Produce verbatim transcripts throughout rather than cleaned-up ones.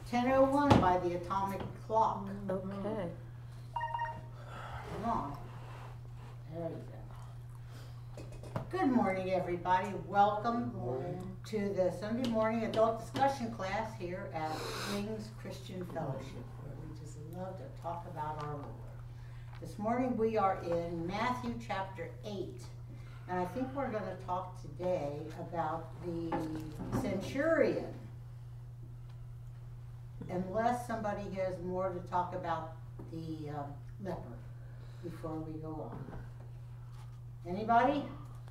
ten oh one by the atomic clock. Okay. Come on. There you go. Good morning, everybody. Welcome morning. to the Sunday morning adult discussion class here at Wings Christian Fellowship, where we just love to talk about our Lord. This morning we are in Matthew chapter eight. And I think we're going to talk today about the centurion. Unless somebody has more to talk about the um, leper before we go on. Anybody?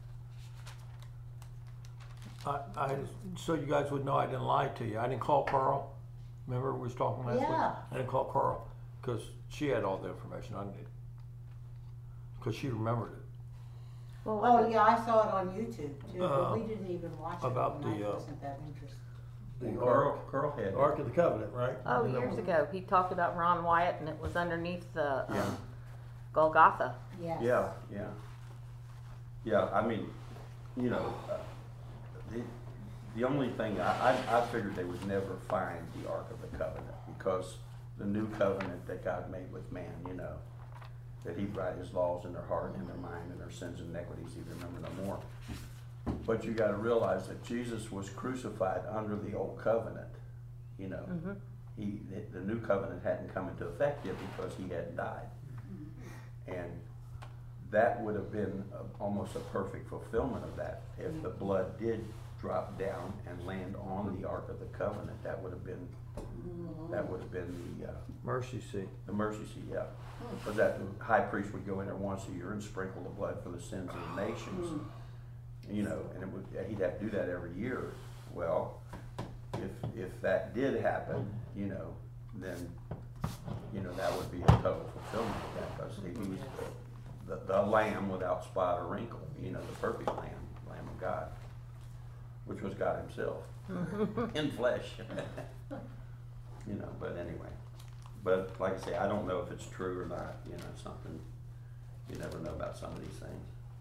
I, I, so you guys would know I didn't lie to you. I didn't call Carl. Remember we was talking last Yeah. week? I didn't call Carl because she had all the information I needed. Because she remembered it. Well, Oh yeah, I saw it on YouTube too, Uh, but we didn't even watch it. about and the, I uh, wasn't that interested. The Carl, Ark, Carl had Ark of the Covenant, right? Oh, You know, years ago, he talked about Ron Wyatt, and it was underneath the Yeah. um, Golgotha. Yes. Yeah, yeah. Yeah, I mean, you know, uh, the, the only thing, I, I, I figured they would never find the Ark of the Covenant because the new covenant that God made with man, you know, that he'd write his laws in their heart and their mind and their sins and iniquities he'd remember no more. But you got to realize that Jesus was crucified under the old covenant, you know. Mm-hmm. He, the, the new covenant hadn't come into effect yet because he hadn't died. And that would have been a, almost a perfect fulfillment of that. If the blood did drop down and land on the Ark of the Covenant, that would have been, that would have been the, uh, Mercy seat. the mercy seat, yeah. Because that high priest would go in there once a year and sprinkle the blood for the sins of the nations. You know, and it would, he'd have to do that every year. Well, if if that did happen, you know, then, you know, that would be a total fulfillment of that because he was the, the, the lamb without spot or wrinkle, you know, the perfect lamb, Lamb of God, which was God himself in flesh. You know, but anyway. But like I say, I don't know if it's true or not, you know, something, you never know about some of these things.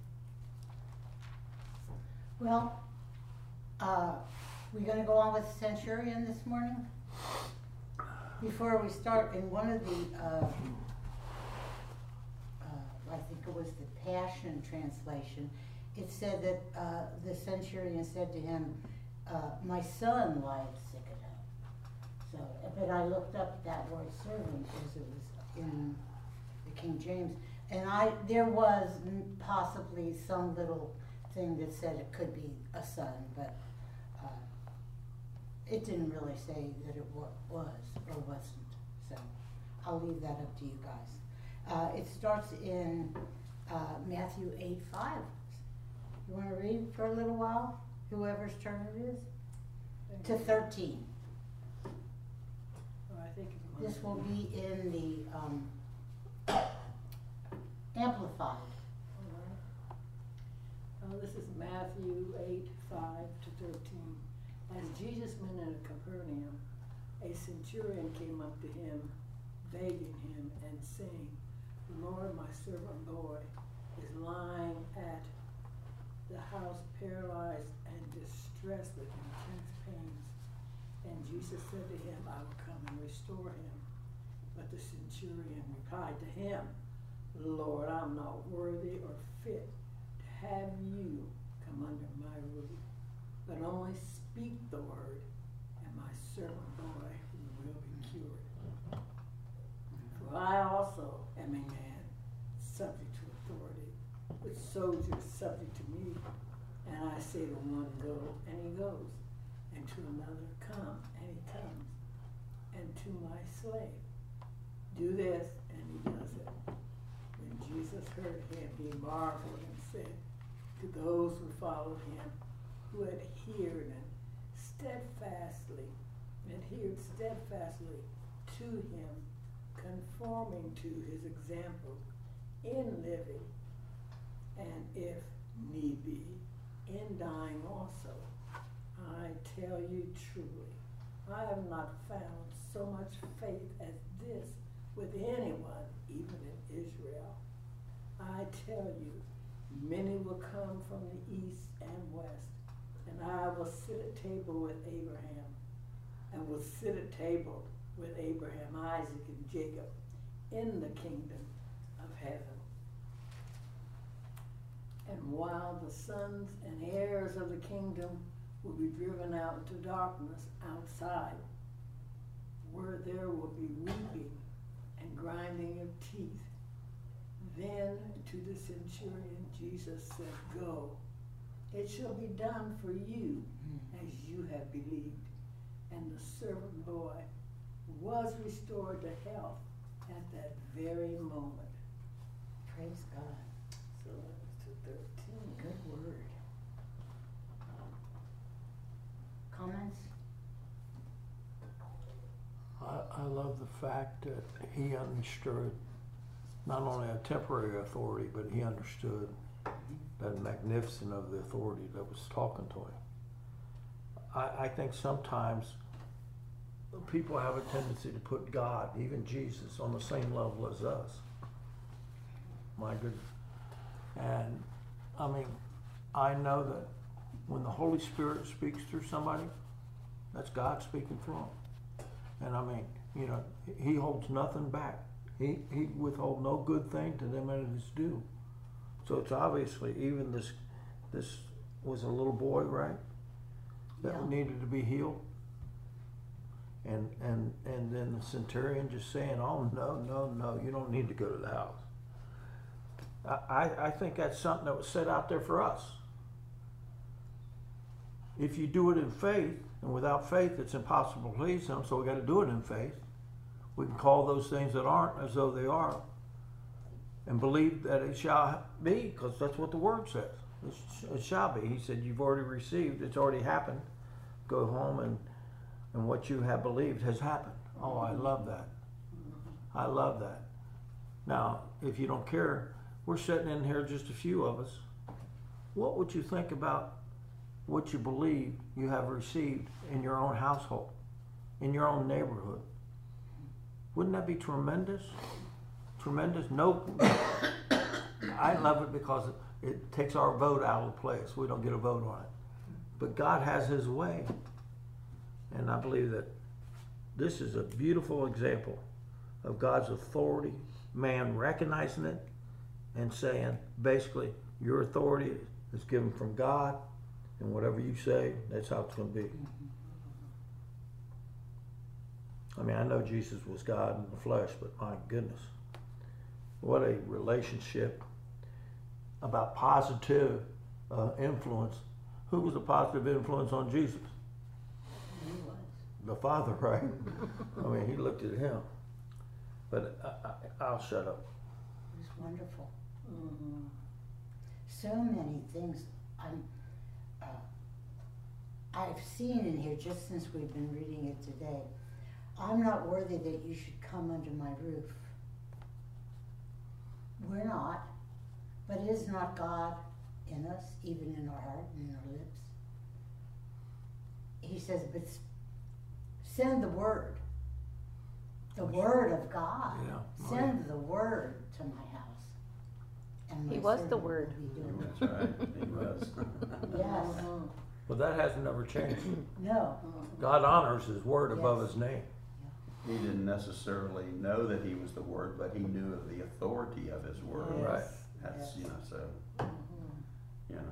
Well, uh, we gonna go on with centurion this morning? Before we start, in one of the, uh, uh, I think it was the Passion Translation, it said that uh, the centurion said to him, uh, my son lies sick at home. So, but I looked up that word servant because it was in the King James, and I there was possibly some little thing that said it could be a son, but uh, it didn't really say that it wa was or wasn't. So I'll leave that up to you guys. Uh, it starts in uh, Matthew eight five. You want to read for a little while? Whoever's turn it is? To thirteen. Oh, I think it's This will be in the um, Amplified. Oh, this is Matthew eight, five to thirteen. As Jesus went into Capernaum, a centurion came up to him, begging him and saying, Lord, my servant boy is lying at the house paralyzed and distressed with intense pains. And Jesus said to him, I will come and restore him. But the centurion replied to him, Lord, I'm not worthy or fit have you come under my roof, but only speak the word, and my servant boy will be cured. For I also am a man subject to authority, with soldiers subject to me, and I say to one, go, and he goes, and to another, come, and he comes, and to my slave, do this, and he does it. When Jesus heard him, he marveled and said to those who followed him, who adhered and steadfastly, adhered steadfastly to him, conforming to his example in living, and if need be, in dying also. I tell you truly, I have not found so much faith as this with anyone, even in Israel. I tell you, many will come from the east and west, and I will sit at table with Abraham and with sit at table with Abraham, Isaac, and Jacob in the kingdom of heaven. And while the sons and heirs of the kingdom will be driven out into darkness outside, where there will be weeping and grinding of teeth, then to the centurion Jesus said, "Go, it shall be done for you as you have believed." And the servant boy was restored to health at that very moment. Praise God. So that's to thirteen. Good word. Comments? I, I love the fact that he understood not only a temporary authority, but he understood that magnificent of the authority that was talking to him. I, I think sometimes people have a tendency to put God, even Jesus, on the same level as us. My goodness. And I mean, I know that when the Holy Spirit speaks through somebody, that's God speaking through them. And I mean, you know, he holds nothing back. He, he withhold no good thing to them that it is due. So it's obviously, even this, this was a little boy, right? That Yeah. needed to be healed. And, and, and then the centurion just saying, "Oh, no, no, no, you don't need to go to the house." I, I, I think that's something that was set out there for us. If you do it in faith, and without faith it's impossible to please him, so we got to do it in faith. We can call those things that aren't as though they are, and believe that it shall be, because that's what the word says. It shall be. He said, "You've already received, it's already happened. Go home and, and what you have believed has happened." Oh, I love that. I love that. Now, if you don't care, we're sitting in here, just a few of us. What would you think about what you believe you have received in your own household, in your own neighborhood? Wouldn't that be tremendous? Tremendous? No, I love it because it, it takes our vote out of the place. We don't get a vote on it. But God has his way. And I believe that this is a beautiful example of God's authority, man recognizing it and saying, basically, your authority is given from God, and whatever you say, that's how it's going to be. I mean, I know Jesus was God in the flesh, but my goodness, what a relationship about positive uh, influence. Who was a positive influence on Jesus? He was. The Father, right? I mean, he looked at him. But I, I, I'll shut up. It was wonderful. Mm-hmm. So many things I'm, uh, I've seen in here just since we've been reading it today. I'm not worthy that you should come under my roof. We're not, but is not God in us, even in our heart and in our lips? He says, but s- send the word. The word of God. Yeah. Oh, Send the word to my house. And He my was the servant will Word. be doing it. That's right, he was. Yes, But that has never changed. no, God honors his word above Yes. his name. He didn't necessarily know that he was the word, but he knew of the authority of his word. Yes. Right. That's, Yes. you know, so, Mm-hmm. you know.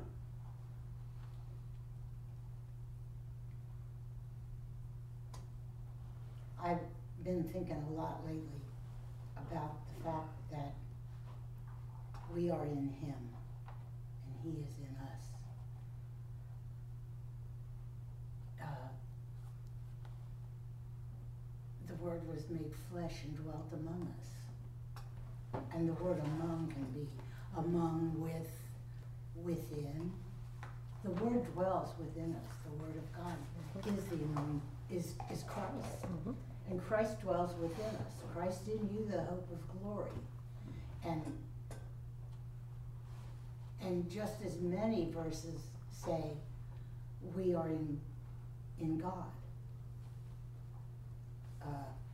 I've been thinking a lot lately about the fact that we are in him and he is in us. Uh, the word was made flesh and dwelt among us. And the word among can be among, with, within. The word dwells within us. The word of God is the anointing, is, is Christ. Mm-hmm. And Christ dwells within us. Christ in you, the hope of glory. And and just as many verses say, we are in in God. Uh,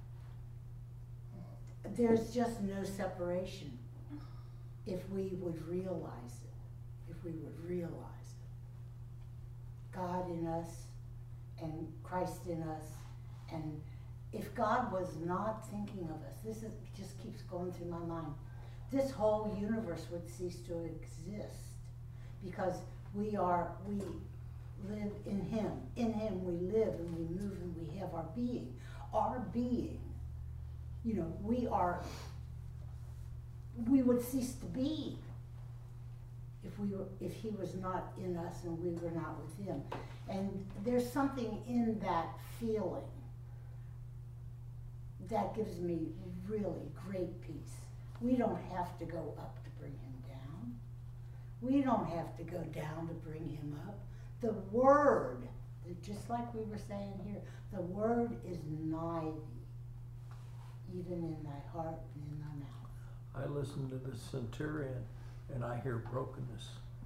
there's just no separation if we would realize it. If we would realize it. God in us and Christ in us And if God was not thinking of us, this is, just keeps going through my mind, this whole universe would cease to exist, because we are, we live in Him. In Him we live and we move and we have our being. Our being, you know, we are, we would cease to be if we were, if He was not in us and we were not with Him. And there's something in that feeling that gives me really great peace. We don't have to go up to bring Him down. We don't have to go down to bring Him up. The Word, just like we were saying here, the Word is nigh thee, even in thy heart and in thy mouth. I listen to the centurion and I hear brokenness.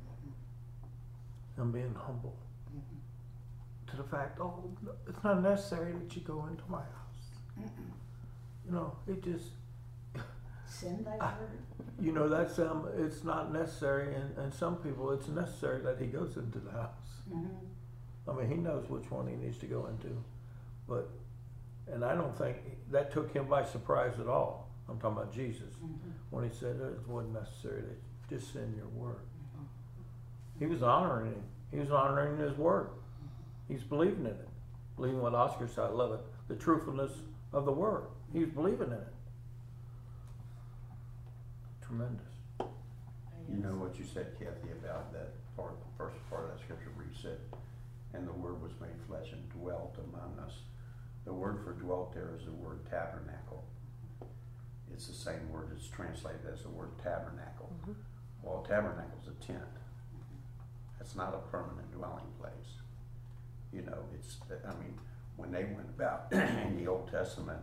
I'm being humble. Mhm. To the fact, oh, no, it's not necessary that you go into my house. Mm-mm. You know, it just, Send thy I- word. you know, that's, um, it's not necessary, and, and some people, it's necessary that he goes into the house. Mhm. I mean, he knows which one he needs to go into, but, and I don't think, that took him by surprise at all. I'm talking about Jesus, Mhm. when he said it wasn't necessary to just send your word. Mhm. He was honoring him. He was honoring his word. He's believing in it. Believing what Oscar said, I love it, the truthfulness of the word. He's believing in it. Tremendous. You know what you said, Kathy, about that part, the first part of that scripture where you said, and the word was made flesh and dwelt among us. The word for dwelt there is the word tabernacle. It's the same word that's translated as the word tabernacle. Mm-hmm. Well, a tabernacle is a tent. It's not a permanent dwelling place. You know, it's, I mean, when they went about in the Old Testament,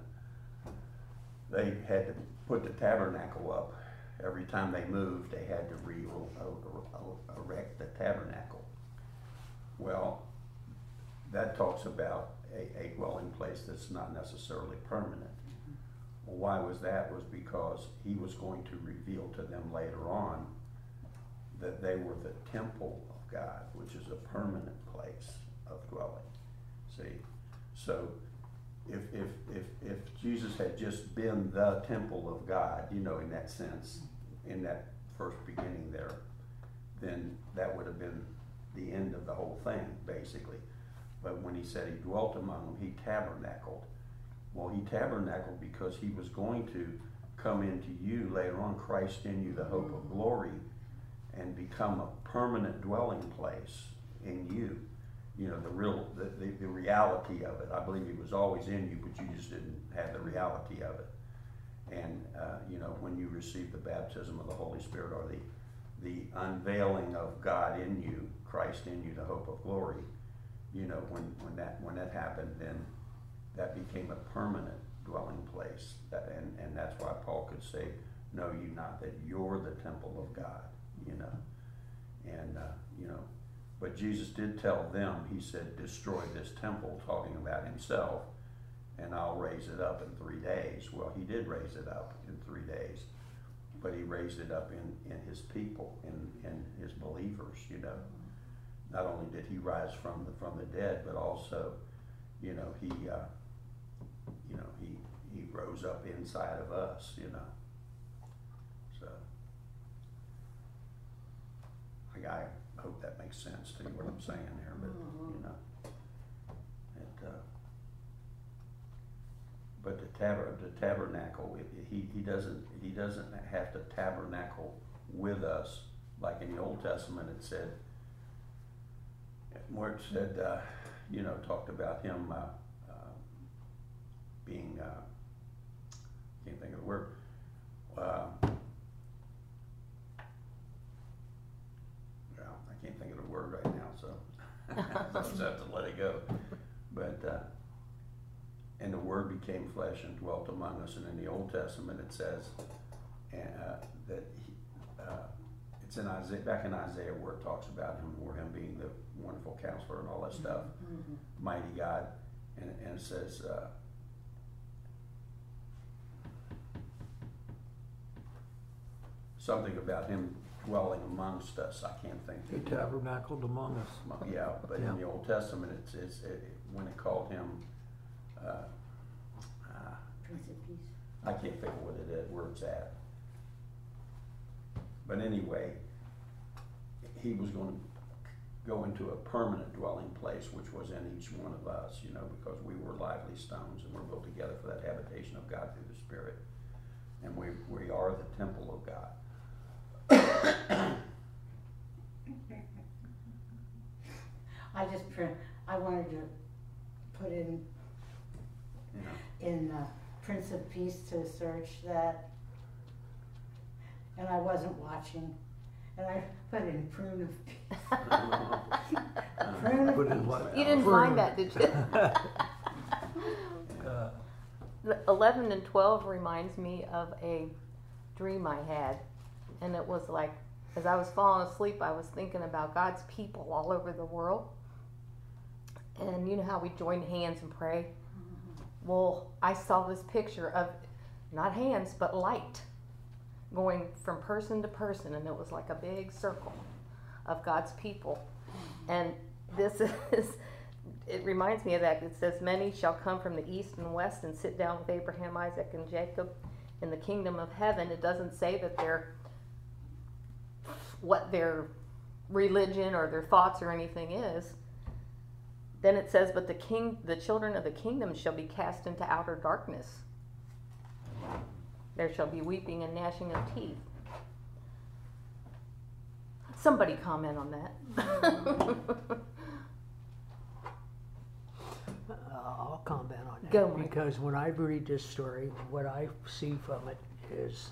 they had to put the tabernacle up. Every time they moved, they had to re erect the tabernacle. Well, that talks about a, a dwelling place that's not necessarily permanent. Well, why was that? Was because he was going to reveal to them later on that they were the temple of God, which is a permanent place of dwelling. See? So if, if, if, if Jesus had just been the temple of God, you know, in that sense, in that first beginning there, then that would have been the end of the whole thing, basically. But when he said he dwelt among them, he tabernacled. Well, he tabernacled because he was going to come into you later on, Christ in you, the hope of glory, and become a permanent dwelling place in you. You know, the real, the, the, the reality of it. I believe he was always in you, but you just didn't have the reality of it. And, uh, you know, when you receive the baptism of the Holy Spirit, or the, the unveiling of God in you, Christ in you, the hope of glory, you know, when, when that, when that happened, then that became a permanent dwelling place. That, and, and that's why Paul could say, know you not that you're the temple of God, you know. And, uh, you know, but Jesus did tell them, he said, destroy this temple, talking about himself, and I'll raise it up in three days. Well, he did raise it up in three days, but he raised it up in, in his people, in, in his believers, you know. Not only did he rise from the, from the dead, but also, you know, he, uh, you know, he, he rose up inside of us, you know. So, I, I hope that makes sense to you, what I'm saying here, but, you know. It, uh, but the taber, the tabernacle, it, he, he doesn't, he doesn't have to tabernacle with us, like in the Old Testament it said, where it said, uh, you know, talked about him, uh, uh, being, uh, can't think of the word, uh, well, I can't think of the word right now, so I'll just have to let it go. But, uh, and the Word became flesh and dwelt among us. And in the Old Testament it says uh, that he, uh, it's in Isaiah, back in Isaiah where it talks about him, where him being the wonderful counselor and all that stuff, Mhm. mighty God, and, and it says, uh, something about him dwelling amongst us. I can't think. He tabernacled among us. Yeah, but Yeah. in the Old Testament, it's, it's, it, when it called him, uh, I can't figure what it is, where it's at. But anyway, he was going to go into a permanent dwelling place, which was in each one of us, you know, because we were lively stones and we're built together for that habitation of God through the Spirit. And we, we are the temple of God. I just print, I wanted to put in, You know, in uh, Prince of Peace to search that. And I wasn't watching. And I put in Prune of Peace. Prune of Put in Peace. what? You didn't find that, did you? Uh, The eleven and twelve reminds me of a dream I had, and it was like, as I was falling asleep, I was thinking about God's people all over the world. And you know how we join hands and pray? Well, I saw this picture of, not hands, but light, going from person to person, and it was like a big circle of God's people. And this is, it reminds me of that. It says, many shall come from the east and west and sit down with Abraham, Isaac, and Jacob in the kingdom of heaven. It doesn't say that they're, what their religion or their thoughts or anything is. Then it says, but the king, the children of the kingdom shall be cast into outer darkness. There shall be weeping and gnashing of teeth. Somebody comment on that. Uh, I'll comment on that. Go, Mike. Because when I read this story, what I see from it is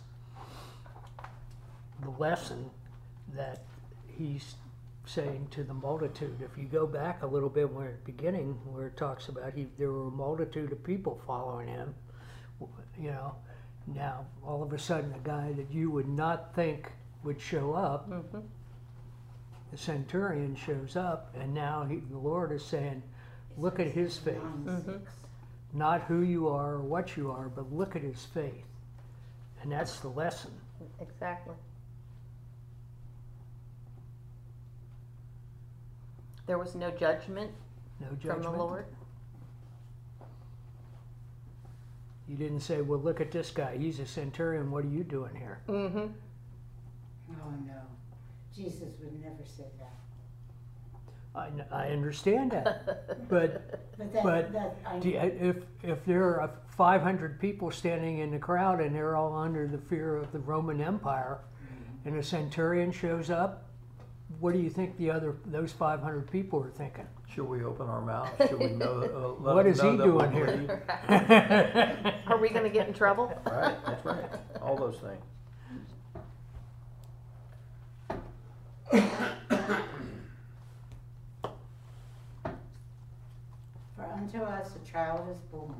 the lesson that he's saying to the multitude. If you go back a little bit where at the beginning, where it talks about he, there were a multitude of people following him, you know, now all of a sudden a guy that you would not think would show up, Mm-hmm. the centurion shows up, and now he, the Lord is saying, look at his faith. Nine, Mhm. six. Not who you are or what you are, but look at his faith. And that's the lesson. Exactly. There was no judgment No from judgment. the Lord. You didn't say, well, look at this guy. He's a centurion. What are you doing here? Mm-hmm. Oh, no. Jesus would never say that. I, kn- I understand that. But But that, But that, I, do you- if, if there are five hundred people standing in the crowd and they're all under the fear of the Roman Empire, and a centurion shows up, what do you think the other those five hundred people are thinking? Should we open our mouth? Should we know? Uh, let What them is know he that we doing here? believe? Are we going to get in trouble? Right, that's right. All those things. for unto us a child is born.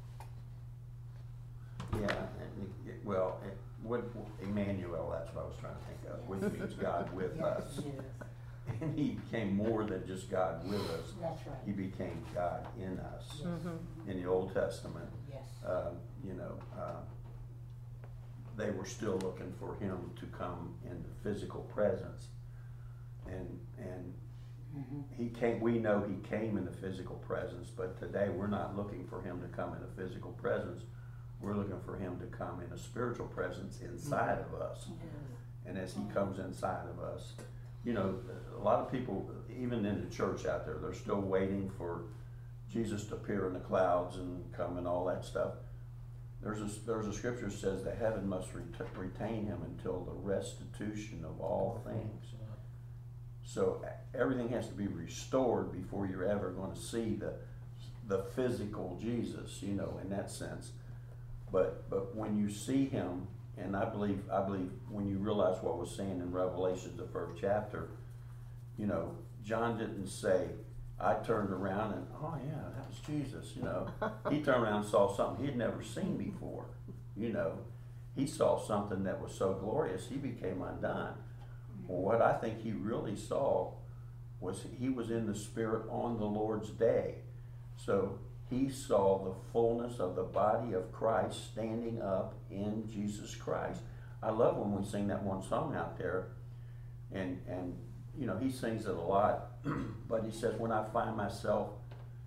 yeah, and it, well, it, what, Emmanuel, that's what I was trying to think of, which means God with Yes, us. it is. And he became more than just God with us. That's He right. became God in us. Yes, Mm-hmm. In the Old Testament, yes. um, you know, uh, they were still looking for him to come in the physical presence. And, and Mhm. he came, we know he came in the physical presence, but today we're not looking for him to come in a physical presence. We're looking for him to come in a spiritual presence inside of us. And as he comes inside of us, you know, a lot of people, even in the church out there, they're still waiting for Jesus to appear in the clouds and come and all that stuff. There's a, there's a scripture that says that heaven must ret- retain him until the restitution of all things. So everything has to be restored before you're ever going to see the the physical Jesus, you know, in that sense. But but when you see him, and I believe I believe when you realize what was saying in Revelation, the first chapter, you know, John didn't say, I turned around and, oh yeah, that was Jesus, you know. He turned around and saw something he'd never seen before, you know. He saw something that was so glorious, he became undone. Well, what I think he really saw was he was in the Spirit on the Lord's day. So he saw the fullness of the body of Christ standing up in Jesus Christ. I love when we sing that one song out there, and and you know, he sings it a lot, but he says, when I find myself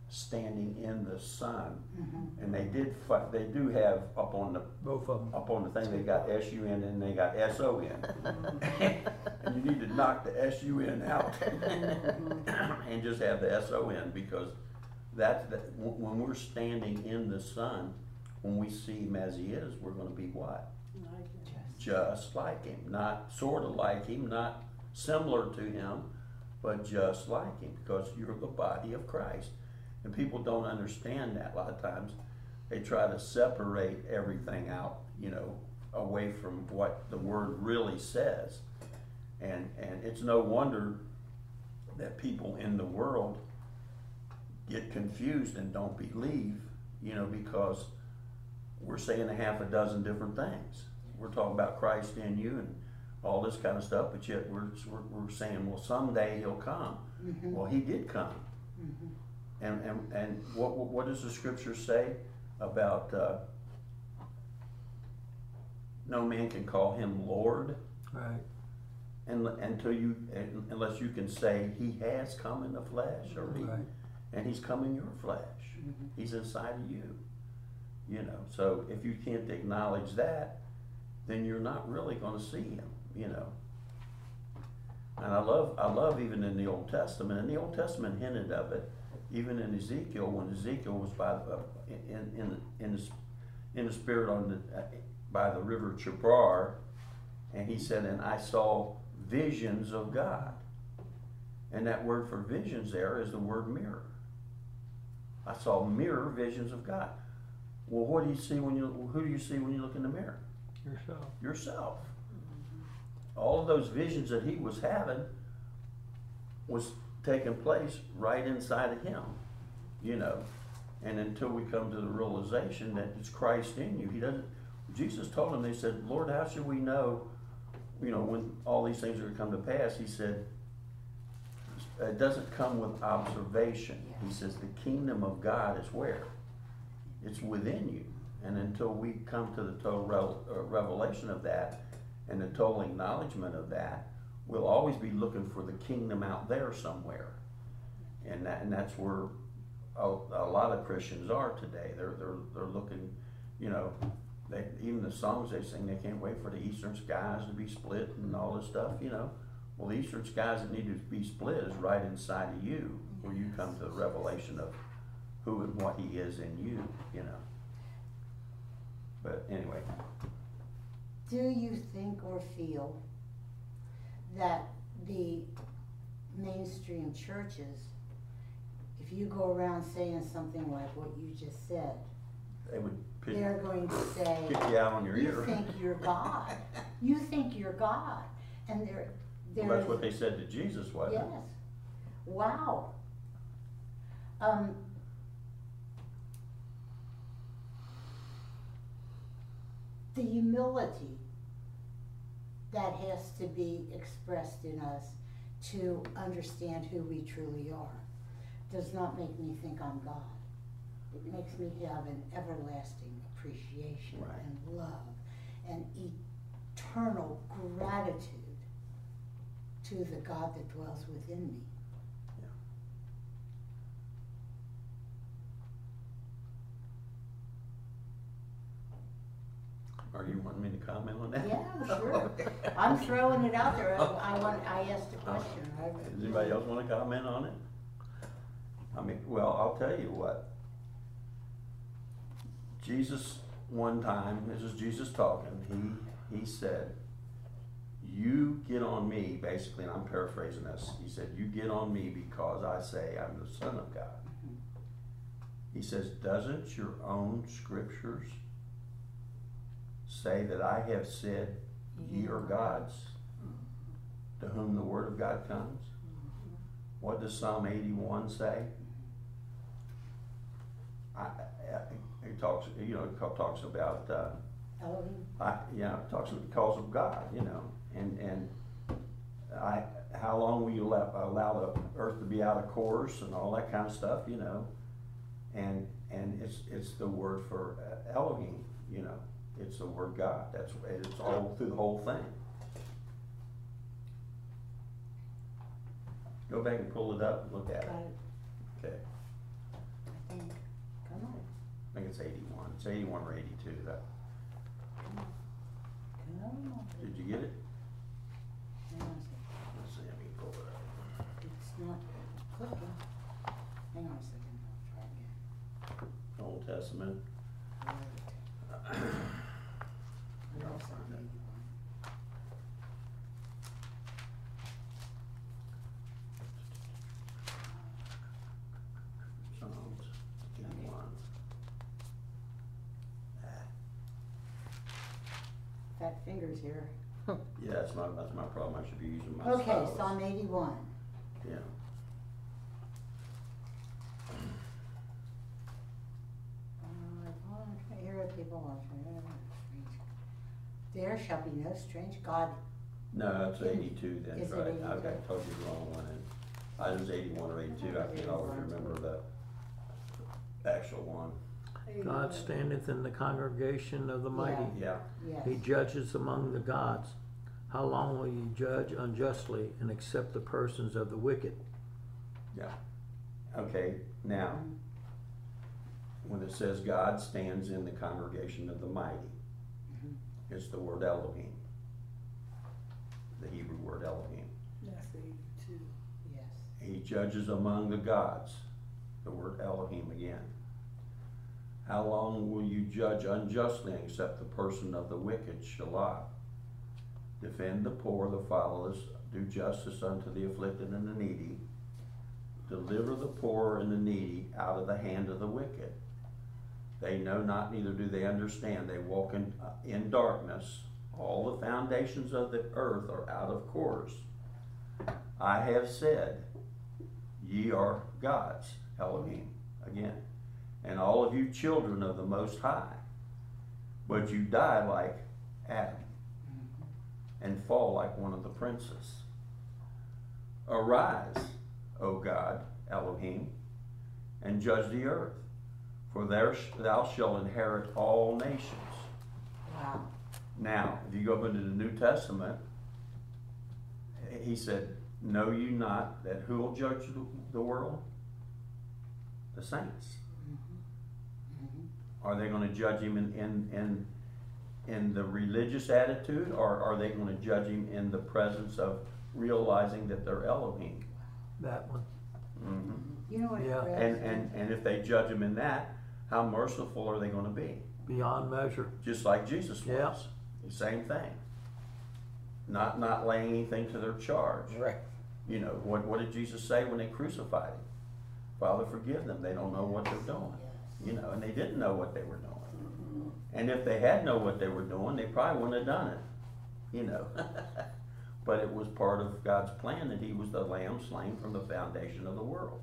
standing in the sun. Mhm. And they did, fi- they do have up on the, Both of them. up on the thing, they got S U N and they got S O N. And you need to knock the S U N out and just have the S O N, because that's, the, when when we're standing in the sun, when we see him as he is, we're gonna be what? Like it. Just like him, not sort of like him, not similar to him, but just like him, because you're the body of Christ. And people don't understand that a lot of times. They try to separate everything out, you know, away from what the word really says. And, and it's no wonder that people in the world get confused and don't believe, you know, because we're saying a half a dozen different things. We're talking about Christ in you and all this kind of stuff, but yet we're, we're, we're saying, well, someday he'll come. Mhm. Well, he did come. Mhm. And, and, and what, what what does the scripture say about, uh, no man can call him Lord Right. and, until you, unless you can say he has come in the flesh, or he, Right. and he's come in your flesh. Mhm. He's inside of you, you know. So if you can't acknowledge that, then you're not really gonna see him, you know. And I love, I love even in the Old Testament, and the Old Testament hinted of it, even in Ezekiel, when Ezekiel was by the, in, in, in the, in the spirit on the, uh, by the river Chebar, and he said, and I saw visions of God. And that word for visions there is the word mirror. I saw mirror visions of God. Well, what do you see when you, who do you see when you look in the mirror? Yourself. Yourself. All of those visions that he was having was taking place right inside of him, you know. And until we come to the realization that it's Christ in you, he doesn't, Jesus told him, they said, Lord, how should we know, you know, when all these things are going to come to pass? He said, it doesn't come with observation. He says, the kingdom of God is where? It's within you. And until we come to the total revel- uh, revelation of that and the total acknowledgement of that, we'll always be looking for the kingdom out there somewhere. And that, and that's where a, a lot of Christians are today. They're, they're, they're looking, you know, they, even the songs they sing, they can't wait for the eastern skies to be split and all this stuff, you know. Well, the eastern skies that need to be split is right inside of you, where you come to the revelation of who and what he is in you, you know. But anyway, Do you think or feel that the mainstream churches, if you go around saying something like what you just said, they would pick, they're going to say, kick you out on your you ear. think you're God. You think you're God. And there, Well, there that's what they said to Jesus, wasn't Yes. it? Wow. Um, the humility that has to be expressed in us to understand who we truly are does not make me think I'm God. It makes me have an everlasting appreciation Right. and love and eternal gratitude to the God that dwells within me. Are you wanting me to comment on that? Yeah, sure. I'm throwing it out there. I, I want, I asked a question. I- Does anybody else want to comment on it? I mean, well, I'll tell you what. Jesus, one time, this is Jesus talking, he, he said, you get on me, basically, and I'm paraphrasing this. He said, you get on me because I say I'm the Son of God. He says, doesn't your own scriptures say that I have said, ye are gods, to whom the word of God comes? What does Psalm eighty-one say? I, I, it talks, you know, it talks about, uh, Elohim. I, yeah, it talks about the cause of God, you know, and, and I, how long will you allow, allow the earth to be out of course and all that kind of stuff, you know? And, and it's, it's the word for Elohim, you know, it's the word God. That's, it's all through the whole thing. Go back and pull it up and look at it. Got it. Okay. think it's eighty-one, it's eighty-one or eighty-two, that, No, did you get it? hang on a second. Let's see, let me pull it up. It's not clicking. Hang on a second, I'll try again. Old Testament. Right. I'll Where's find that it. one? Psalms, eighty-one. Fat fingers here. Yeah, that's my, that's my problem, I should be using my Okay, stylus. Psalm eighty-one. Yeah, Uh, Here are people watching. There shall be no strange God. no, that's eighty-two then, Is it right, eighty-two? okay, I told you the wrong one, and I was eighty-one or eighty-two, I can't always remember the actual one, God standeth in the congregation of the mighty. yeah. Yes. He judges among the gods. How long will you judge unjustly and accept the persons of the wicked? Yeah. Okay, now, when it says God stands in the congregation of the mighty, Mhm. it's the word Elohim. The Hebrew word Elohim. That's eighty-two. Yes. He judges among the gods, the word Elohim again. How long will you judge unjustly and accept the person of the wicked, Shalah? Defend the poor, the fatherless, do justice unto the afflicted and the needy. Deliver the poor and the needy out of the hand of the wicked. They know not, neither do they understand. They walk in, uh, in darkness. All the foundations of the earth are out of course. I have said, ye are gods, Elohim, again, and all of you children of the Most High. But you die like Adam and fall like one of the princes. Arise, O God, Elohim, and judge the earth, for there sh- thou shalt inherit all nations. Wow. Now, if you go up into the New Testament, he said, know you not that who will judge the, the world? The saints. Are they going to judge him in, in, in, in the religious attitude, or are they going to judge him in the presence of realizing that they're Elohim? That one. Mm-hmm. You know what? Yeah. Brad And, said? and, and if they judge him in that, how merciful are they going to be? Beyond measure. Just like Jesus was. Yeah. The same thing. Not not laying anything to their charge. Right. You know, what, what did Jesus say when they crucified him? Father, forgive them. They don't know what they're doing. Yes. You know, and they didn't know what they were doing. And if they had known what they were doing, they probably wouldn't have done it. You know. But it was part of God's plan that he was the lamb slain from the foundation of the world.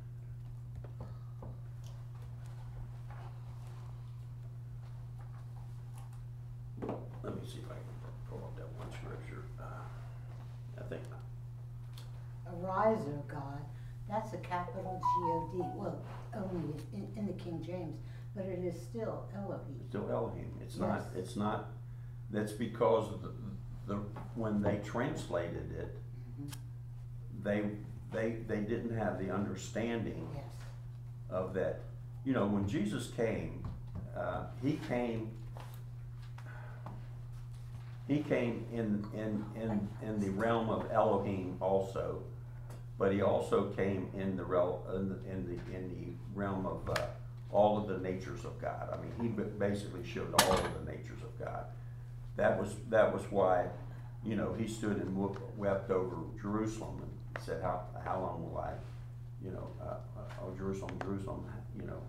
Let me see if I can pull up that one scripture. Uh, I think, Arise, O God. That's a capital G O D. Well, only in, in the King James, but it is still Elohim. still Elohim. It's not, Yes. it's not, that's because of the, the, when they translated it, Mhm. they, they, they didn't have the understanding Yes. of that. You know, when Jesus came, uh, he came, he came in, in, in, in the realm of Elohim also, but he also came in the rel, in the, in the, in the realm of, uh, all of the natures of God. I mean, he ba- basically showed all of the natures of God. That was, that was why, you know, he stood and wo- wept over Jerusalem and said, how, how long will I, you know, uh, uh, oh, Jerusalem, Jerusalem, you know.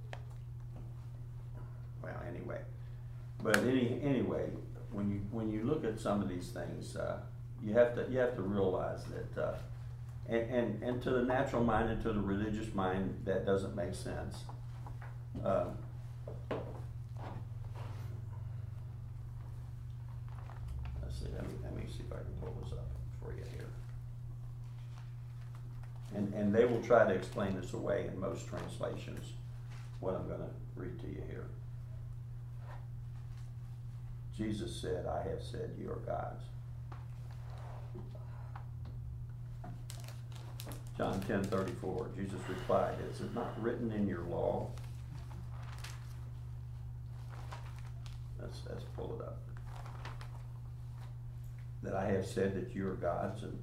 Well, anyway, but any, anyway, when you, when you look at some of these things, uh, you have to, you have to realize that, uh, and, and, and to the natural mind and to the religious mind, that doesn't make sense. Um, let's see, let me, let me see if I can pull this up for you here. And, and they will try to explain this away in most translations, what I'm gonna read to you here. Jesus said, I have said you are gods. John ten thirty-four, Jesus replied, is it not written in your law says, pull it up. That I have said that you are gods and.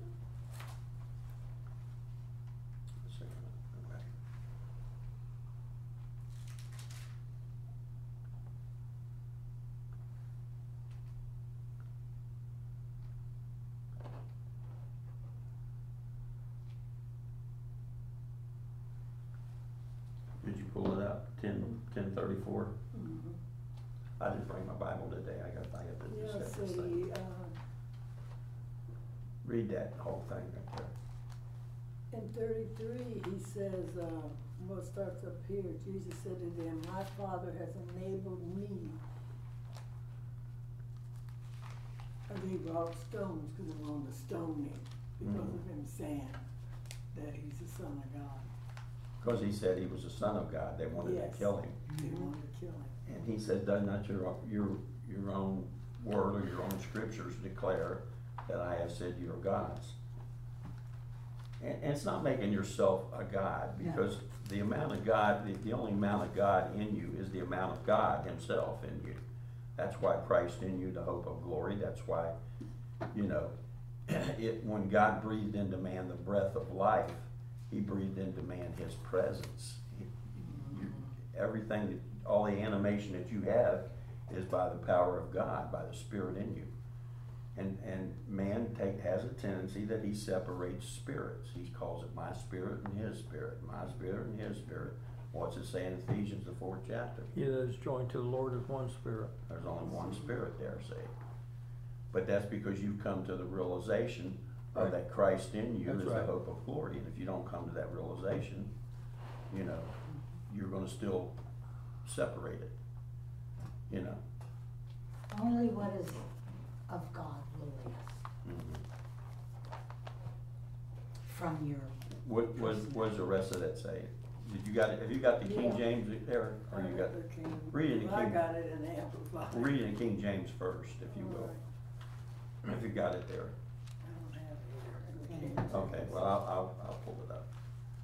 Let's see, go back. Did you pull it up? Ten, ten thirty-four? Mhm. I didn't bring my Bible today, I got, I got to Yeah, just set this thing. see, uh, Read that whole thing right there. in thirty-three, he says, uh, what starts up here, Jesus said to them, my Father has enabled me. And they brought stones because they wanted to stone him because Mhm. of him saying that he's the Son of God. Because he said he was the Son of God, they wanted Yes. to kill him. They wanted to kill him. And he said, does not your, your, your own word or your own scriptures declare that I have said you are gods? And, and it's not making yourself a God, No. because the amount of God, the, the only amount of God in you is the amount of God himself in you. That's why Christ in you, the hope of glory. That's why, you know, it, when God breathed into man the breath of life, he breathed into man his presence. He, you, everything, that, all the animation that you have is by the power of God, by the Spirit in you. And, and man take, has a tendency that he separates spirits. He calls it my spirit and his spirit, my spirit and his spirit. What's it say in Ephesians, the fourth chapter? He that is joined to the Lord is one spirit. There's only one spirit there, say. But that's because you've come to the realization of Right. that Christ in you That's is right. the hope of glory. And if you don't come to that realization, you know, you're gonna still separate it, you know. Only what is of God will live Mhm. from your, What was, what does the rest of that say? Did you got it, have you got the King Yeah. James there, or you got, The King- read it in I King- got it in Amplified. read it in King James first, if you All will, right. if you got it there. I don't have it here. in the Okay. King Okay, James. well, I'll, I'll, I'll pull it up.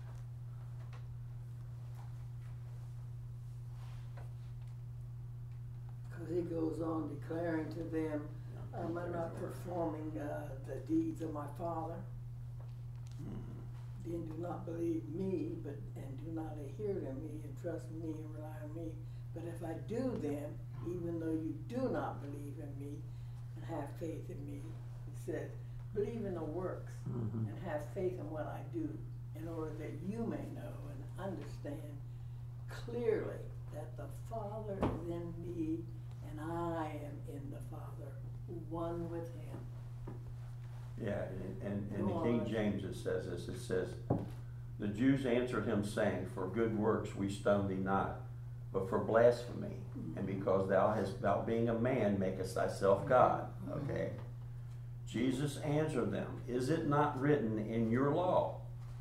Cause he goes on declaring to them, am I not performing, uh, the deeds of my Father? Mhm. Then do not believe me, but, and do not adhere to me, and trust me, and rely on me. But if I do them, even though you do not believe in me, and have faith in me, he said, believe in the works, Mhm. and have faith in what I do, in order that you may know and understand clearly that the Father is in me, and I am in the Father, one with him. Yeah, and, and in the Go King on. James it says this, it says, the Jews answered him saying, for good works we stone thee not, but for blasphemy, and because thou hast, thou being a man, makest thyself God, okay? Jesus answered them, is it not written in your law?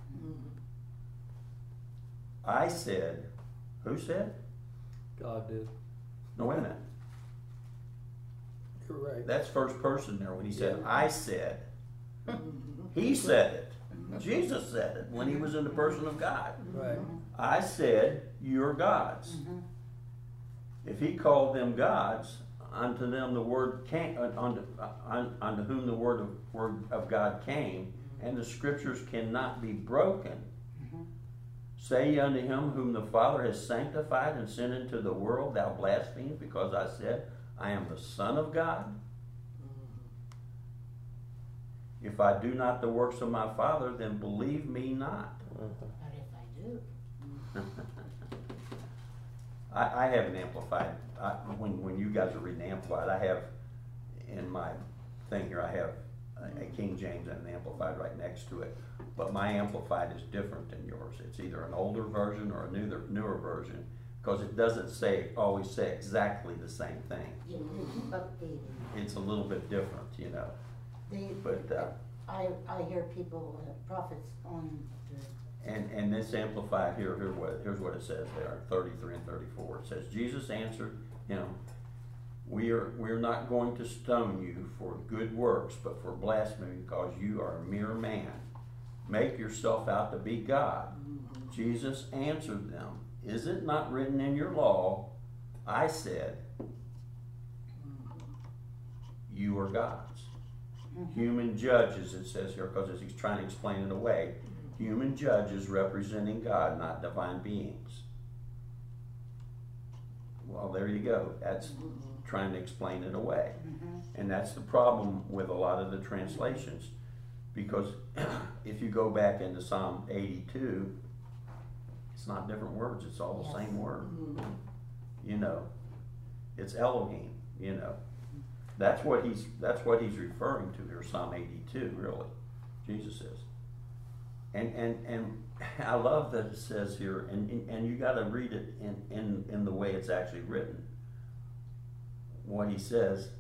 I said, who said? God did. No, wait a minute, You're right. that's first person there when he said, Yeah. I said. He said it. Jesus said it when he was in the person of God. Right. I said, you're gods. Mhm. If he called them gods, unto them the word came, uh, unto, uh, un, unto whom the word of, word of God came, and the scriptures cannot be broken. Mhm. Say ye unto him whom the Father has sanctified and sent into the world, thou blaspheme, because I said, I am the Son of God. If I do not the works of my Father, then believe me not. But if I do, I, I have an amplified, I, when, when you guys are reading amplified, I have, in my thing here, I have a, a King James and an amplified right next to it. But my amplified is different than yours. It's either an older version or a newer, newer version, because it doesn't say, always say exactly the same thing. you you keep updating. It's a little bit different, you know. They, But, uh, I, I hear people, uh, prophets on the, And, and this amplified here, here what, here's what it says there, thirty-three and thirty-four. It says, Jesus answered him, we are, we're not going to stone you for good works, but for blasphemy, because you are a mere man. Make yourself out to be God. Jesus answered them, is it not written in your law, I said, you are gods. Human judges, it says here, because he's trying to explain it away. Human judges representing God, not divine beings. Well, there you go. That's trying to explain it away. And that's the problem with a lot of the translations. Because if you go back into Psalm eighty-two, it's not different words, it's all the same word. You know, it's Elohim, you know. That's what he's that's what he's referring to here, Psalm eighty-two, really. Jesus is. And and and I love that it says here, and and you got to read it in, in in the way it's actually written. What he says,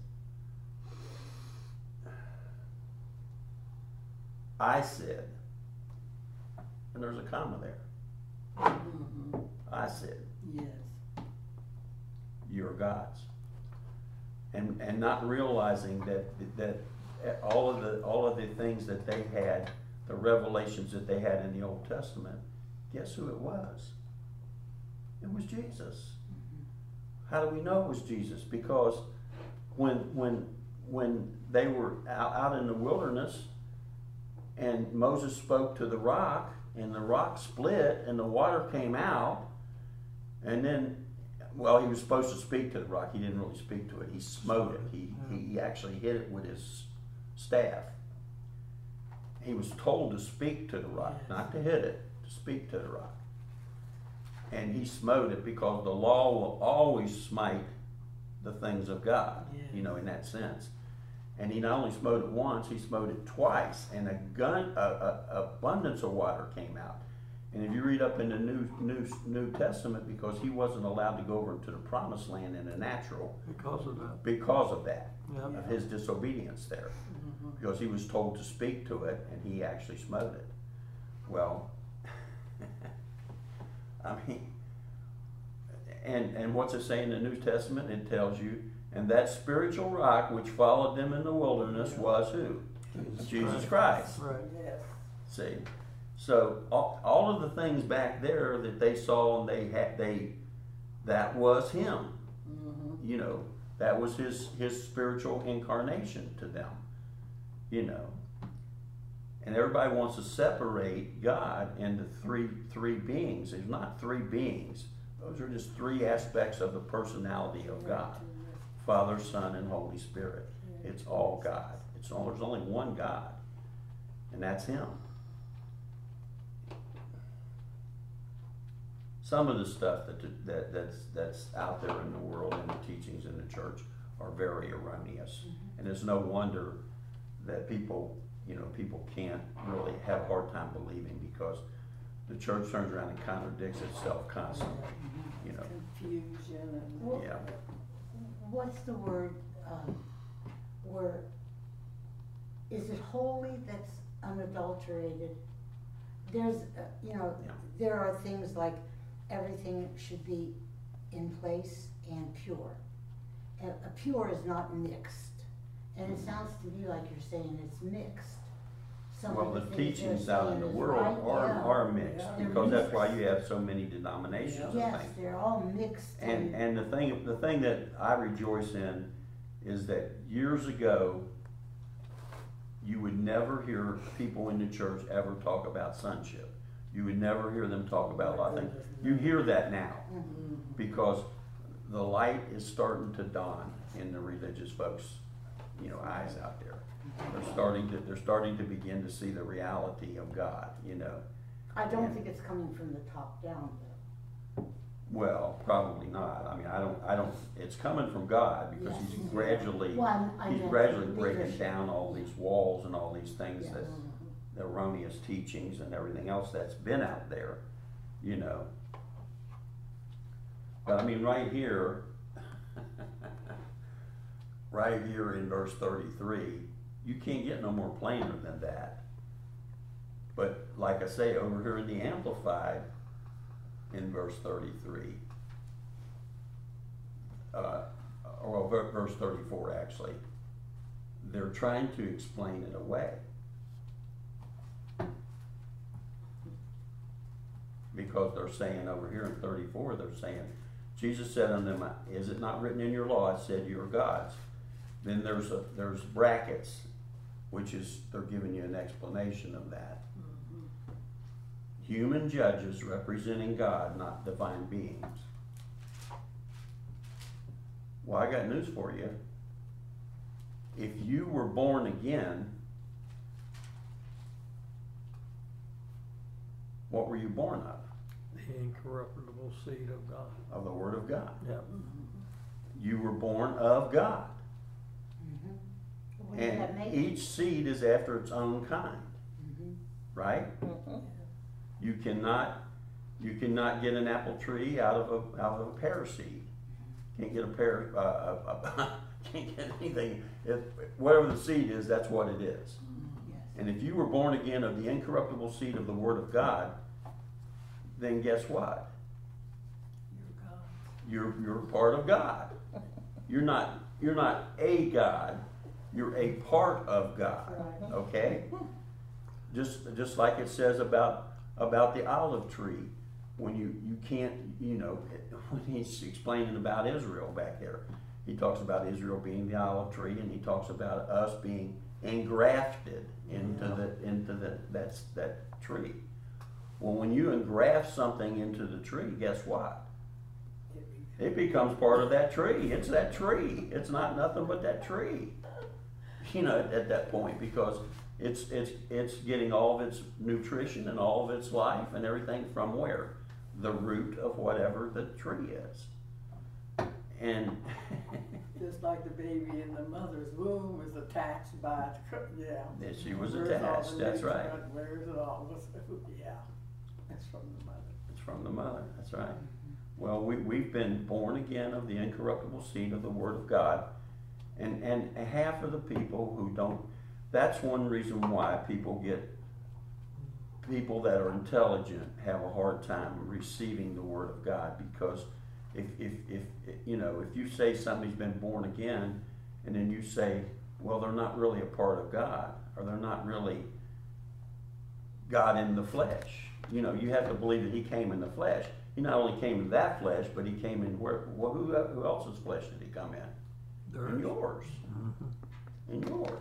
I said, and there's a comma there. Mm-hmm. I said, Yes. you're gods. And and not realizing that that all of the all of the things that they had, the revelations that they had in the Old Testament, guess who it was? It was Jesus. How do we know it was Jesus? Because when when when they were out, out in the wilderness and Moses spoke to the rock and the rock split and the water came out, and then, well, he was supposed to speak to the rock. He didn't really speak to it. He smote it. He, he, he actually hit it with his staff. He was told to speak to the rock, not to hit it, to speak to the rock. And he smote it because the law will always smite the things of God, you know, in that sense. And he not only smote it once, he smote it twice, and a gun, a, a abundance of water came out. And if you read up in the New New New Testament, because he wasn't allowed to go over into the Promised Land in the natural, Because of that. because of that, Yeah. of his disobedience there, Mm-hmm. because he was told to speak to it, and he actually smote it. Well, I mean, and and what's it say in the New Testament? It tells you, and that spiritual rock which followed them in the wilderness was who? Jesus, Jesus Christ. Christ. Right. Yes. See, so all, all of the things back there that they saw and they had, they that was him. Mm-hmm. You know, that was his his spiritual incarnation to them. You know, and everybody wants to separate God into three three beings. There's not three beings. Those are just three aspects of the personality of God: Father, Son, and Holy Spirit. It's all God. It's all, there's only one God, and that's Him. Some of the stuff that that that's that's out there in the world and the teachings in the church are very erroneous, and it's no wonder that people, you know, people can't really have a hard time believing, because the church turns around and contradicts itself constantly. You know, Confusion and. Well, yeah. What's the word, um, where, is it holy that's unadulterated? There's, uh, you know, Yeah. there are things like everything should be in place and pure. And a pure is not mixed. And it sounds to me like you're saying it's mixed. Some Well, of the things they're teachings out in saying the is world right, are yeah. are mixed, Yeah. because that's why you have so many denominations and Yes, things. they're all mixed. And and the thing the thing that I rejoice in is that years ago, you would never hear people in the church ever talk about sonship. You would never hear them talk about a lot of things. You hear that now, Mm-hmm. because the light is starting to dawn in the religious folks, you know, eyes out there. They're starting to they're starting to begin to see the reality of God, you know. I don't and- think it's coming from the top down though. Well, probably not. I mean, I don't, I don't, it's coming from God, because Yes. he's gradually, Well, I'm- I he's meant gradually breaking leadership. down all these walls and all these things Yes. that, the erroneous teachings and everything else that's been out there, you know. But I mean, right here, right here in verse thirty-three, you can't get no more plainer than that. But like I say, over here in the Amplified, in verse thirty-three, uh, or ver- verse thirty-four actually, they're trying to explain it away. Because they're saying over here in thirty-four, they're saying, Jesus said unto them, is it not written in your law, it said you are gods? Then there's a, there's brackets, which is, they're giving you an explanation of that. Human judges representing God, not divine beings. Well, I got news for you. If you were born again, what were you born of? The incorruptible seed of God. Of the Word of God. Yeah. You were born of God. What does that And make? each seed is after its own kind, Mhm. right? Mhm. You cannot, you cannot get an apple tree out of a out of a pear seed. Can't get a pear, uh, a, a, can't get anything. If, whatever the seed is, that's what it is. Yes. And if you were born again of the incorruptible seed of the Word of God, then guess what? You're God. You're you're part of God. You're not you're not a God. You're a part of God. Right. Okay? Just just like it says about about the olive tree, when you you can't, you know, when he's explaining about Israel back there, he talks about Israel being the olive tree, and he talks about us being engrafted into the into the that's that tree. Well, when you engraft something into the tree, guess what? It be- It becomes part of that tree. It's that tree. It's not nothing but that tree. You know, at that point, because it's it's it's getting all of its nutrition and all of its life and everything from where? The root of whatever the tree is. And Just like the baby in the mother's womb is attached by, yeah. Yeah, she was Where's all attached, the that's right. nutrient? Where's it all? What's- Yeah, it's from the mother. it's from the mother, that's right. Well, we, we've been born again of the incorruptible seed of the Word of God. And, and half of the people who don't, that's one reason why people get, people that are intelligent have a hard time receiving the Word of God, because if, if, if, you know, if you say somebody's been born again, and then you say, well, they're not really a part of God, or they're not really God in the flesh. You know, you have to believe that He came in the flesh. He not only came in that flesh, but He came in where, well, who, who else's flesh did He come in? In yours. In yours.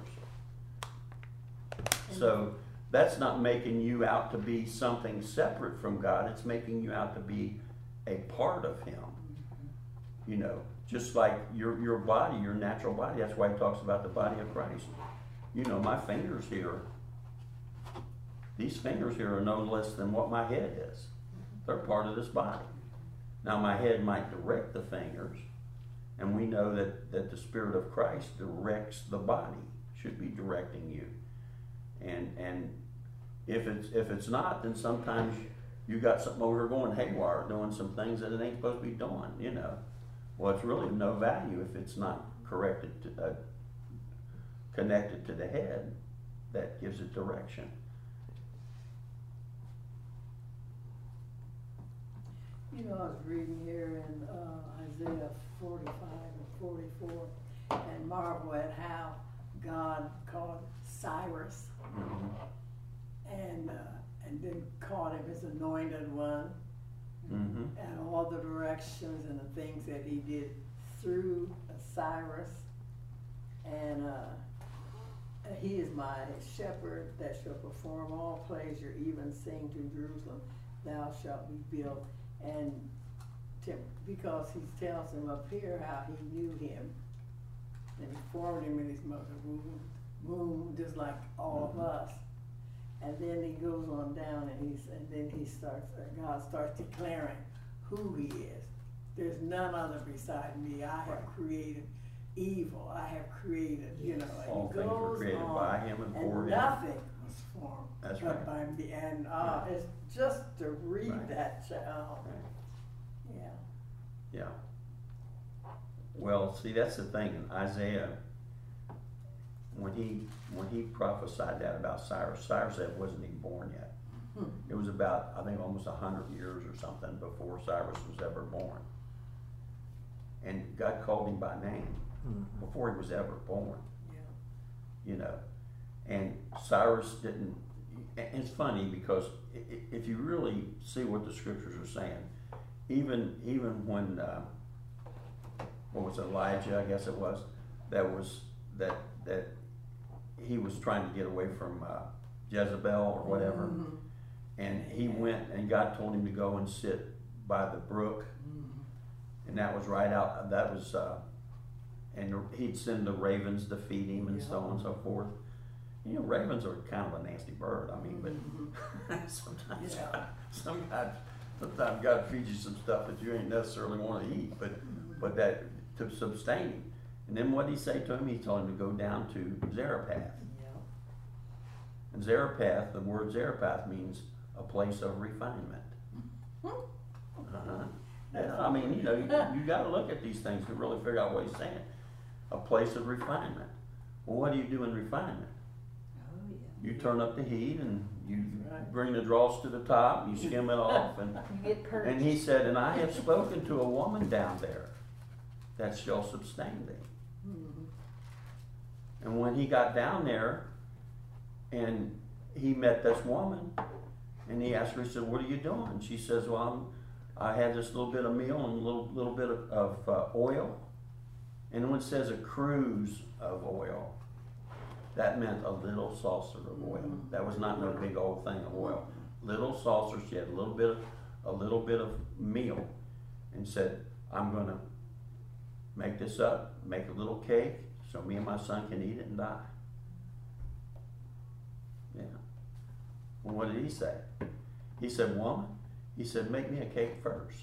So that's not making you out to be something separate from God. It's making you out to be a part of Him. You know, just like your your body, your natural body. That's why He talks about the body of Christ. You know, my fingers here, these fingers here are no less than what my head is. They're part of this body. Now my head might direct the fingers, and we know that, that the Spirit of Christ directs the body, should be directing you. And and if it's if it's not, then sometimes you got something over here going haywire, doing some things that it ain't supposed to be doing, you know. Well, it's really of no value if it's not corrected to, uh, connected to the head that gives it direction. You know, I was reading here in uh, Isaiah forty-five and forty-four, and marvel at how God called Cyrus, Mm-hmm. and uh, and then called him his anointed one, Mm-hmm. and all the directions and the things that he did through uh, Cyrus, and uh, he is my shepherd that shall perform all pleasure, even sing to Jerusalem, thou shalt be built. And to, because he tells him up here how he knew him, and he formed him in his mother's womb, womb just like all of us. And then he goes on down, and he's and then he starts. Uh, God starts declaring who He is. There's none other beside me. I have created evil. I have created, you know. And All he things were goes created on, by Him and for and Him. nothing was formed That's but right. by me. And uh, it's just to read Right. that child. Right. Yeah. Yeah. Well, see, that's the thing in Isaiah. When he when he prophesied that about Cyrus, Cyrus that wasn't even born yet. Hmm. It was about, I think, almost a hundred years or something before Cyrus was ever born. And God called him by name Mm-hmm. before he was ever born. Yeah. You know, and Cyrus didn't. And it's funny because i- i- if you really see what the scriptures are saying, even even when uh, what was it, Elijah, I guess it was, that was, that, that he was trying to get away from, uh, Jezebel or whatever. Mhm. And he went, and God told him to go and sit by the brook, Mhm. and that was right out, that was, uh, and he'd send the ravens to feed him and so on and so forth. You know, ravens are kind of a nasty bird, I mean, but sometimes, Yeah. some God, sometimes God feeds you some stuff that you ain't necessarily wanna eat, but, but that, to sustain him. And then what'd he say to him? He told him to go down to Zarephath. Yeah. And Zarephath, the word Zarephath means a place of refinement. Uh-huh. Yeah, I mean, you know, you, you gotta look at these things to really figure out what he's saying. A place of refinement. Well, what do you do in refinement? Oh, yeah. You turn up the heat and you Right. bring the dross to the top, you skim it off, and, You get purged. and he said, and I have spoken to a woman down there that shall sustain thee. Mhm. And when he got down there and he met this woman and he asked her, he said, what are you doing? She says, well, I'm, I had this little bit of meal and a little, little bit of, of uh, oil. And when it says a cruse of oil, that meant a little saucer of oil. That was not no big old thing of oil. Little saucer, she had a little bit of, a little bit of meal and said, I'm gonna make this up, make a little cake, so me and my son can eat it and die. Yeah. Well, what did he say? He said, woman, he said, make me a cake first.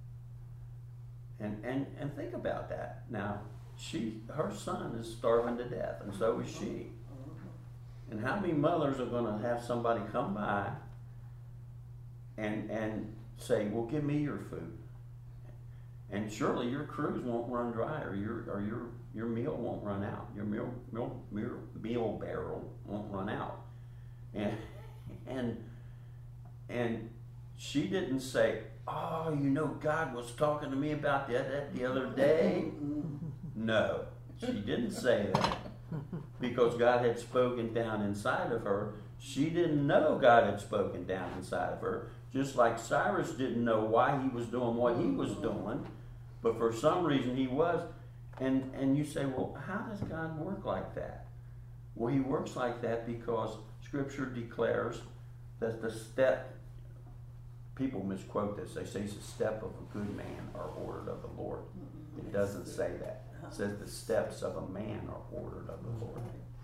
And, and, and think about that. Now, she, her son is starving to death, and so is she. And how many mothers are gonna have somebody come by and, and say, well, give me your food? And surely your cruise won't run dry, or your, or your, your meal won't run out. Your meal, meal, meal, meal barrel won't run out. And, and, and she didn't say, oh, you know, God was talking to me about that, that the other day. No, she didn't say that. Because God had spoken down inside of her. She didn't know God had spoken down inside of her. Just like Cyrus didn't know why he was doing what he was doing. But for some reason he was. And, and you say, well, how does God work like that? Well, he works like that because Scripture declares that the step, people misquote this, they say the step of a good man are ordered of the Lord. It doesn't say that. It says the steps of a man are ordered of the Lord.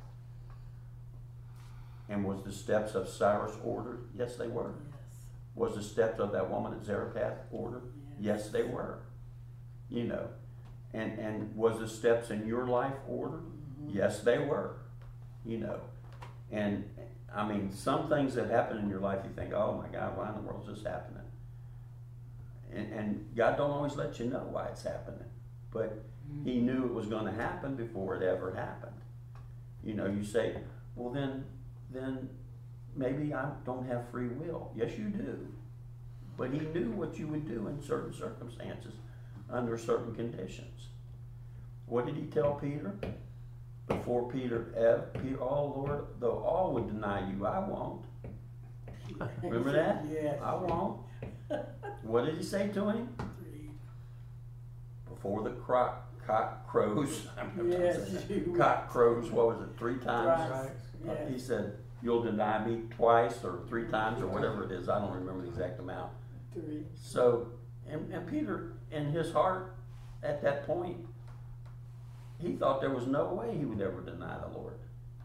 And was the steps of Cyrus ordered? Yes, they were. Yes. Was the steps of that woman at Zarephath ordered? Yes, they were. You know, and, and was the steps in your life ordered? Mhm. Yes, they were. You know, and I mean, some things that happen in your life, you think, oh my God, why in the world is this happening? And, and God don't always let you know why it's happening, but he knew it was going to happen before it ever happened. You know, you say, well then, then maybe I don't have free will. Yes, you do. But he knew what you would do in certain circumstances, under certain conditions. What did he tell Peter? Before Peter, Ev, Peter, oh Lord, though all would deny you, I won't. Remember that? Yes. I won't. What did he say to him? Three. Before the croc, cock crows, Yes, you- cock crows, what was it, three times? Right. Uh, He Yes. said, you'll deny me twice or three times or whatever it is. I don't remember the exact amount. Three. So, and, and Peter, in his heart, at that point, he thought there was no way he would ever deny the Lord.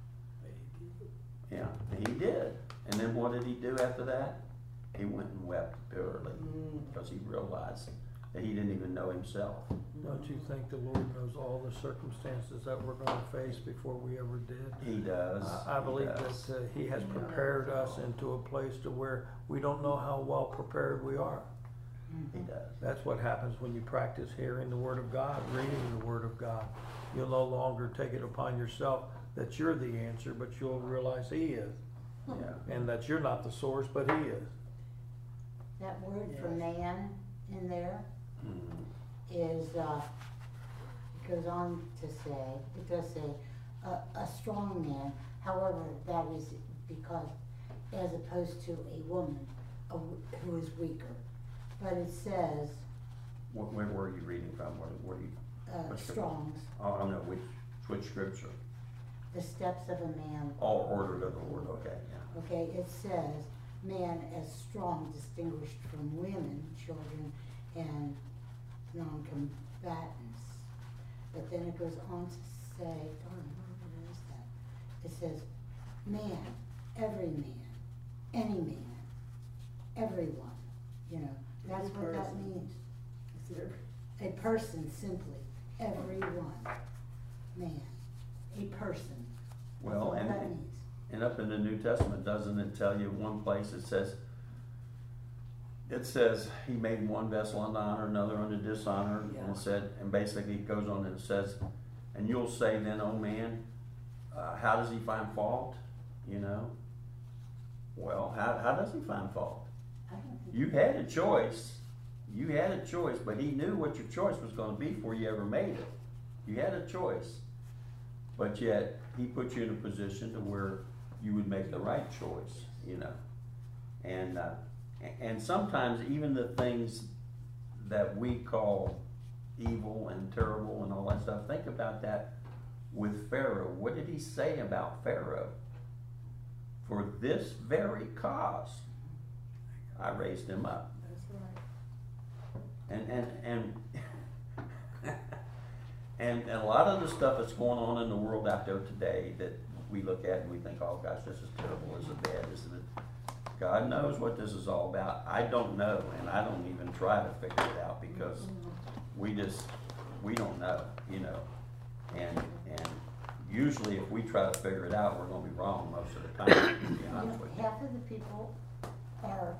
Yeah, and he did. And then what did he do after that? He went and wept bitterly Mm. because he realized that he didn't even know himself. Don't you think the Lord knows all the circumstances that we're gonna face before we ever did? He does. I I He believe does. that uh, He has prepared us into a place to where we don't know how well prepared we are. He does. That's what happens when you practice hearing the Word of God, reading the Word of God. You'll no longer take it upon yourself that you're the answer, but you'll realize He is, Yeah. and that you're not the source, but He is. That word for Yes. man in there Mhm. is, uh, it goes on to say, it does say, a, a strong man. However, that is because, as opposed to a woman a w- who is weaker. But it says, Wh- Where were you reading from? What, what are you? uh, What's the- Strong's, Oh, I don't know which Which scripture? The steps of a man. All ordered of the Lord, okay, yeah. Okay, it says, man as strong, distinguished from women, children, and non-combatants. But then it goes on to say, darn, where is that? It says, man, every man, any man, everyone, you know, that's Every what that person. means. Is there, A person, simply, everyone, man, a person. That's Well, all and, that means. and up in the New Testament, doesn't it tell you one place, it says, it says, he made one vessel unto honor, another unto dishonor, and Yeah. it said, and basically it goes on and it says, and you'll say then, oh man, uh, how does he find fault, you know? Well, how, how does he find fault? I don't think. You had a choice, you had a choice, but he knew what your choice was gonna be before you ever made it. You had a choice, but yet he put you in a position to where you would make the right choice, you know? And, uh, and sometimes even the things that we call evil and terrible and all that stuff, think about that with Pharaoh. What did he say about Pharaoh? For this very cause, I raised him up. that's right. And, and, and, and, and a lot of the stuff that's going on in the world out there today that we look at and we think, oh gosh, this is terrible, this is bad, isn't it? God knows what this is all about. I don't know, and I don't even try to figure it out because we just, we don't know, you know. And, and usually if we try to figure it out, we're gonna be wrong most of the time, to be You honest know, with you. half of the people are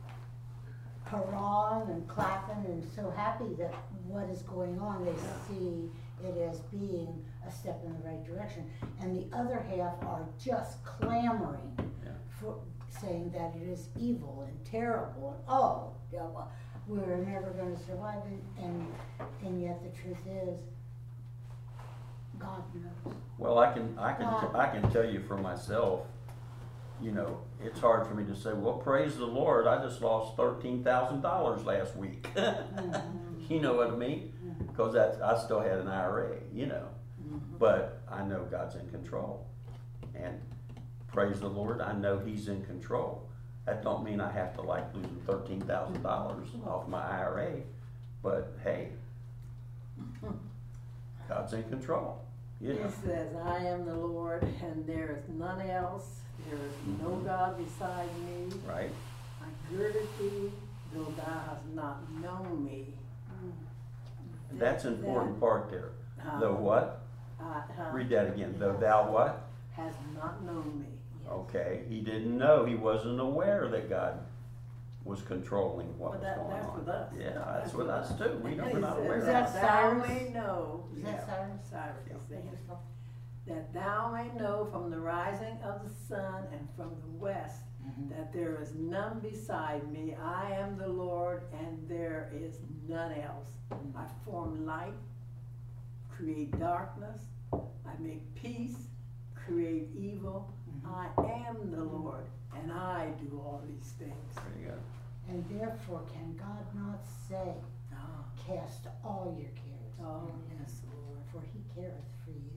hurrahing and clapping and so happy that what is going on, they see it as being a step in the right direction. And the other half are just clamoring Yeah. for, saying that it is evil and terrible and, oh, yeah, well, we're never gonna survive it. And, and yet the truth is, God knows. Well, I can, I can, I can tell you for myself, you know, it's hard for me to say, well, praise the Lord, I just lost thirteen thousand dollars last week. You know what I mean? Because that's, I still had an I R A, you know, but I know God's in control. And praise the Lord, I know He's in control. That don't mean I have to like losing thirteen thousand dollars off my I R A, but hey, God's in control, you know. It says, I am the Lord, and there is none else. There is no God beside me. Right? I girded thee, though thou hast not known me. And that's an important part there. Uh, Though what? uh, uh, Read that again. Though thou what? Has not known me. Okay, he didn't know, he wasn't aware that God was controlling what Well, was that- going that's on. with us. Yeah, that's with us too. We don't, And we're it not says aware of that that. Thou Cyrus? may know. Is Yeah. that Cyrus? Cyrus Yeah. is saying, that thou may know from the rising of the sun and from the west Mhm. that there is none beside me. I am the Lord, and there is none else. I form light, create darkness, I make peace, create evil. I am the Lord, and I do all these things. There you go. And therefore can God not say, Ah, cast all your cares oh, on him, yes, Lord. for he careth for you.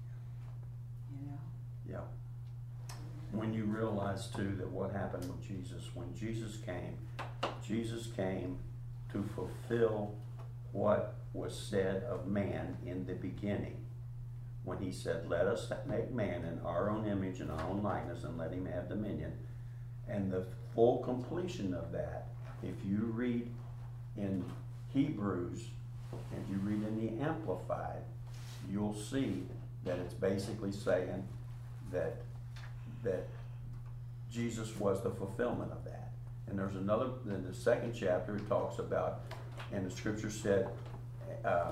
You know? Yeah. When you realize too that what happened with Jesus, when Jesus came, Jesus came to fulfill what was said of man in the beginning. When he said, let us make man in our own image and our own likeness and let him have dominion. And the full completion of that, if you read in Hebrews and you read in the Amplified, you'll see that it's basically saying that that Jesus was the fulfillment of that. And there's another, in the second chapter, it talks about, and the scripture said, uh,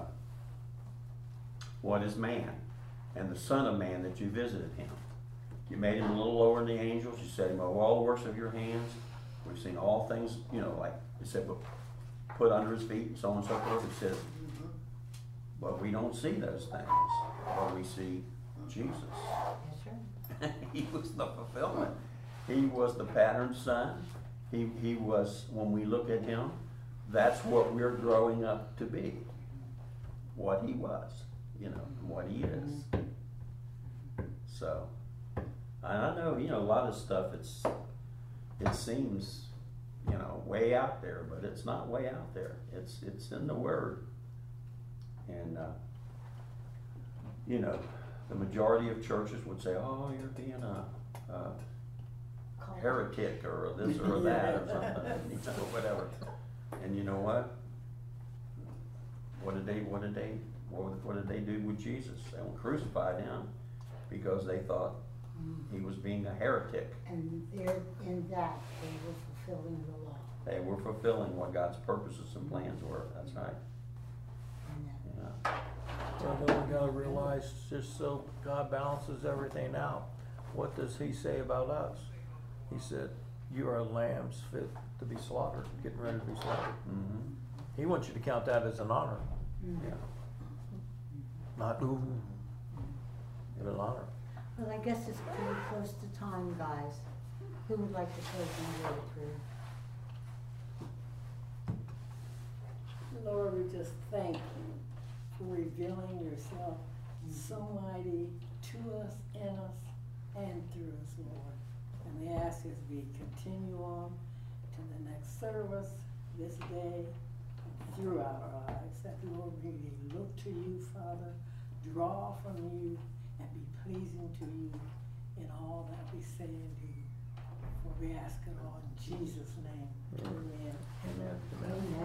what is man? And the Son of Man that you visited him. You made him a little lower than the angels. You set him over all the works of your hands. We've seen all things, you know, like it said, put under his feet and so on and so forth. It says, but we don't see those things. But we see Jesus. Yes, sir. He was the fulfillment. He was the pattern son. He, he was, when we look at him, that's what we're growing up to be. What he was, you know, what he is. So, and I know, you know, a lot of stuff, it's, it seems, you know, way out there, but it's not way out there. It's, it's in the Word. And, uh, you know, the majority of churches would say, oh, you're being a, a heretic or this or that or something, you know, whatever. And you know what? What did they, what did they, what, what did they do with Jesus? They crucified him because they thought he was being a heretic. And they're, in that, they were fulfilling the law. They were fulfilling what God's purposes and plans were. That's right. And that- Yeah. So then we gotta realize, just so God balances everything out, what does he say about us? He said, you are lambs fit to be slaughtered, getting ready to be slaughtered. Mm-hmm. He wants you to count that as an honor, Mm. Yeah. not ooh, but an honor. Well, I guess it's pretty close to time, guys. Who would like to close in word of prayer? Lord, we just thank you for revealing yourself so mighty to us, in us, and through us, Lord. And we ask as we continue on to the next service this day, throughout our lives, that Lord, we may look to you, Father, draw from you, and be pleasing to you in all that we say and do. For we ask it all in Jesus' name. Amen. Amen. Amen.